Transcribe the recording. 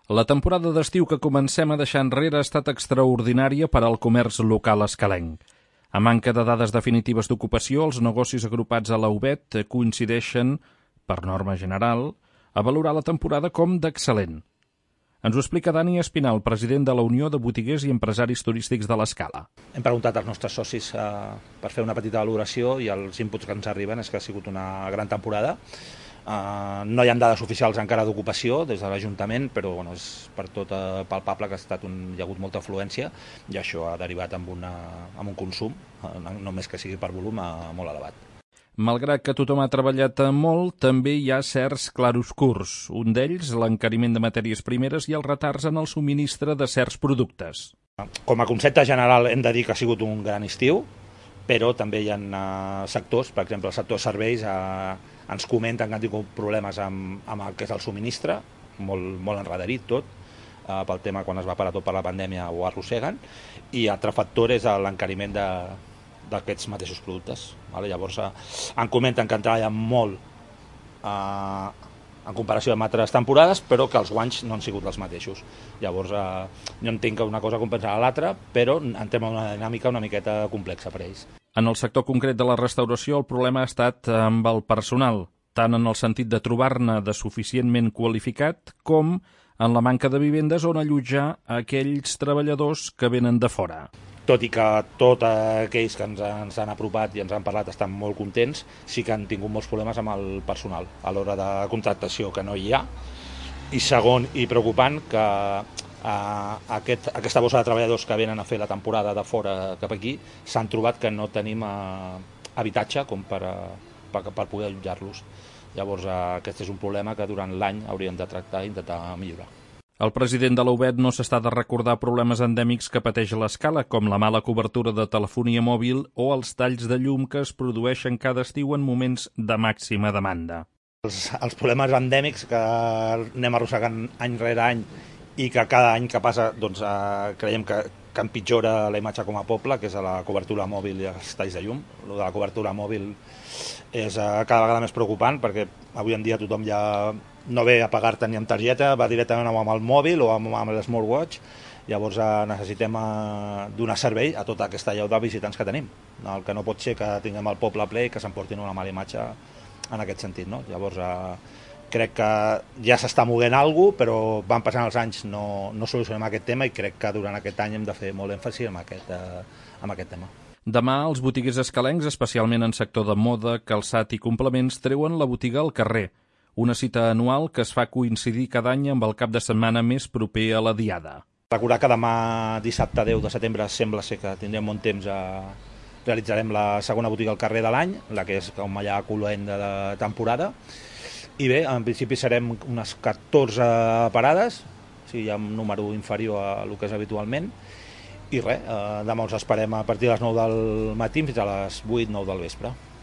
La temporada d'estiu que comencem a deixar enrere ha estat extraordinària per al comerç local escalenc. A manca de dades definitives d'ocupació, els negocis agrupats a la UBET coincideixen, per norma general, a valorar la temporada com d'excel·lent. Ens ho explica Dani Espinal, president de la Unió de Botiguers i Empresaris Turístics de l'Escala. Hem preguntat als nostres socis per fer una petita valoració i els inputs que ens arriben és que ha sigut una gran temporada. No hi ha dades oficials encara d'ocupació des de l'Ajuntament, però és per tot palpable que hi ha hagut molta afluència i això ha derivat en un consum, només que sigui per volum, molt elevat. Malgrat que tothom ha treballat molt, també hi ha certs clarobscurs. Un d'ells, l'encariment de matèries primeres i els retards en el subministre de certs productes. Com a concepte general hem de dir que ha sigut un gran estiu, però també hi ha sectors, per exemple el sector serveis, ens comenten que han tingut problemes amb el que és el subministre, molt enrederit tot, pel tema quan es va parar tot per la pandèmia ho arrosseguen, i altre factor és l'encariment d'aquests mateixos productes. Llavors en comenten que han treballat molt en comparació amb altres temporades, però que els guanys no han sigut els mateixos. Llavors jo entenc que una cosa compensarà l'altra, però entrem en una dinàmica una miqueta complexa per a ells. En el sector concret de la restauració el problema ha estat amb el personal, tant en el sentit de trobar-ne de suficientment qualificat com en la manca de vivendes on allotjar aquells treballadors que venen de fora. Tot i que tots aquells que ens han apropat i ens han parlat estan molt contents, sí que han tingut molts problemes amb el personal a l'hora de contractació, que no hi ha. I segon, i preocupant, que aquesta bossa de treballadors que venen a fer la temporada de fora cap aquí s'han trobat que no tenim habitatge com per poder allotjar-los. Llavors aquest és un problema que durant l'any hauríem de tractar i intentar millorar. El president de la UBET no s'està de recordar problemes endèmics que pateix l'Escala, com la mala cobertura de telefonia mòbil o els talls de llum que es produeixen cada estiu en moments de màxima demanda. Els problemes endèmics que anem arrossegant any rere any i que cada any que passa creiem que empitjora la imatge com a poble, que és la cobertura mòbil i els talls de llum. El de la cobertura mòbil és cada vegada més preocupant perquè avui en dia tothom ja no ve a pagar-te ni amb targeta, va directament amb el mòbil o amb l'smartwatch. Llavors necessitem donar servei a tota aquesta llau de visitants que tenim. El que no pot ser que tinguem el poble ple i que s'emportin una mala imatge en aquest sentit. Llavors crec que ja s'està movent alguna cosa, però van passant els anys, no solucionem aquest tema i crec que durant aquest any hem de fer molt èmfasi en aquest tema. Demà, els botiguers escalencs, especialment en sector de moda, calçat i complements, treuen la botiga al carrer, una cita anual que es fa coincidir cada any amb el cap de setmana més proper a la Diada. Recordar que demà, dissabte 10 de setembre, sembla ser que tindrem bon temps realitzarem la segona botiga al carrer de l'any, la que és com allà cloent de temporada. I bé, en principi serem unes 14 parades, o sigui, hi ha un número inferior al que és habitualment, i res, demà us esperem a partir de les 9 del matí fins a les 8-9 del vespre.